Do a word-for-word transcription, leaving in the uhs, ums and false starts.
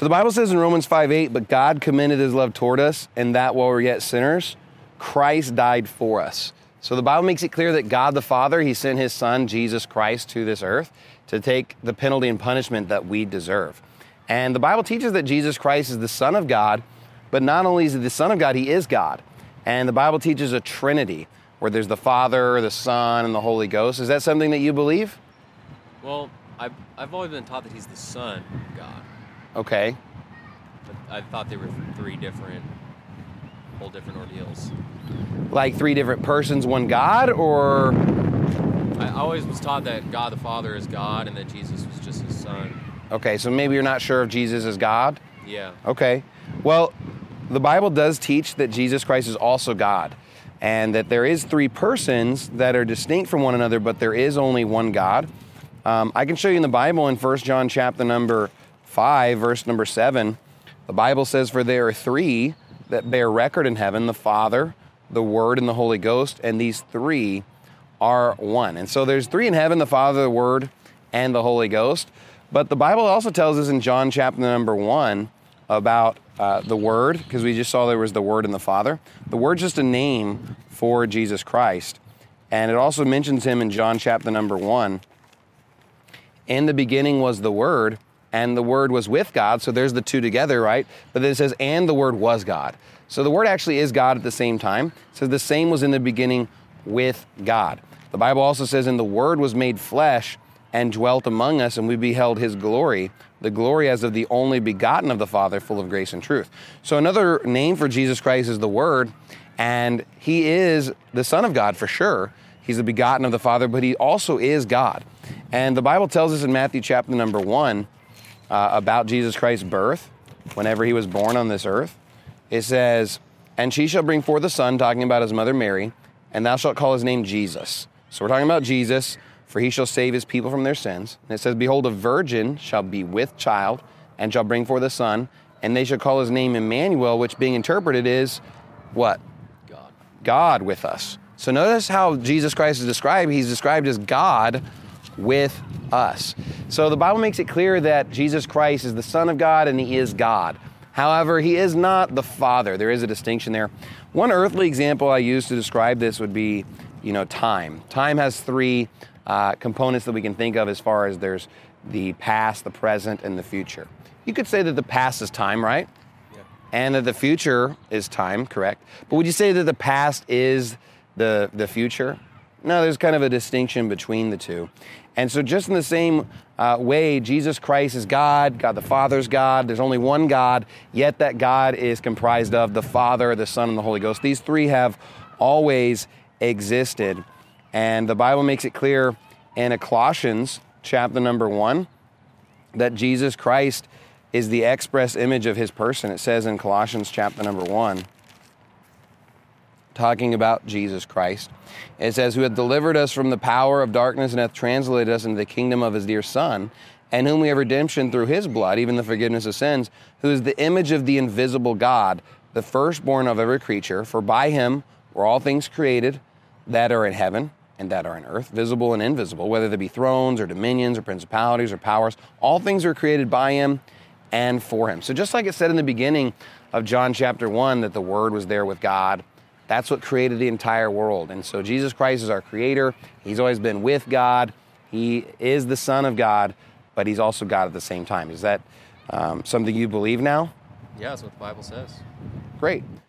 So the Bible says in Romans five eight, but God commended his love toward us, and that while we were yet sinners, Christ died for us. So the Bible makes it clear that God the Father, he sent his son, Jesus Christ, to this earth to take the penalty and punishment that we deserve. And the Bible teaches that Jesus Christ is the Son of God, but not only is he the Son of God, he is God. And the Bible teaches a Trinity, where there's the Father, the Son, and the Holy Ghost. Is that something that you believe? Well, I've, I've always been taught that he's the Son of God. Okay. But I thought they were three different, whole different ordeals. Like three different persons, one God, or? I always was taught that God the Father is God and that Jesus was just his Son. Okay, so maybe you're not sure if Jesus is God? Yeah. Okay. Well, the Bible does teach that Jesus Christ is also God, and that there is three persons that are distinct from one another, but there is only one God. Um, I can show you in the Bible in First John chapter number five, verse number seven. The Bible says, for there are three that bear record in heaven, the Father, the Word, and the Holy Ghost, and these three are one. And so there's three in heaven, the Father, the Word, and the Holy Ghost. But the Bible also tells us in John chapter number one about uh, the Word, because we just saw there was the Word and the Father. The Word's just a name for Jesus Christ. And it also mentions him in John chapter number one. In the beginning was the Word, and the Word was with God. So there's the two together, right? But then it says, and the Word was God. So the Word actually is God at the same time. It says the same was in the beginning with God. The Bible also says, and the Word was made flesh and dwelt among us, and we beheld his glory, the glory as of the only begotten of the Father, full of grace and truth. So another name for Jesus Christ is the Word, and he is the Son of God for sure. He's the begotten of the Father, but he also is God. And the Bible tells us in Matthew chapter number one uh, about Jesus Christ's birth, whenever he was born on this earth. It says, and she shall bring forth a son, talking about his mother Mary, and thou shalt call his name Jesus. So we're talking about Jesus, for he shall save his people from their sins. And it says, behold, a virgin shall be with child, and shall bring forth a son, and they shall call his name Emmanuel, which being interpreted is what? God. God with us. So notice how Jesus Christ is described. He's described as God with us. So the Bible makes it clear that Jesus Christ is the Son of God and he is God. However, he is not the Father. There is a distinction there. One earthly example I use to describe this would be, you know, time. Time has three uh, components that we can think of as far as there's the past, the present, and the future. You could say that the past is time, right? Yeah. And that the future is time, correct? But would you say that the past is the the future? No, there's kind of a distinction between the two. And so just in the same uh, way, Jesus Christ is God, God the Father is God. There's only one God, yet that God is comprised of the Father, the Son, and the Holy Ghost. These three have always existed. And the Bible makes it clear in Colossians chapter number one that Jesus Christ is the express image of his person. It says in Colossians chapter number one, talking about Jesus Christ. It says, who hath delivered us from the power of darkness and hath translated us into the kingdom of his dear Son, and whom we have redemption through his blood, even the forgiveness of sins, who is the image of the invisible God, the firstborn of every creature. For by him were all things created that are in heaven and that are in earth, visible and invisible, whether they be thrones or dominions or principalities or powers. All things were created by him and for him. So just like it said in the beginning of John chapter one that the Word was there with God, that's what created the entire world. And so Jesus Christ is our creator. He's always been with God. He is the Son of God, but he's also God at the same time. Is that um, something you believe now? Yeah, that's what the Bible says. Great.